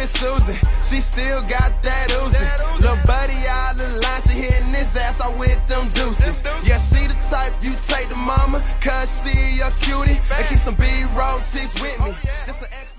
Miss Susan, she still got that oozing. Lil' buddy out the line, she hitting his ass out with them deuces. Yeah, she the type you take to mama, cause she a cutie. And keep some B-roll chicks with me. Just an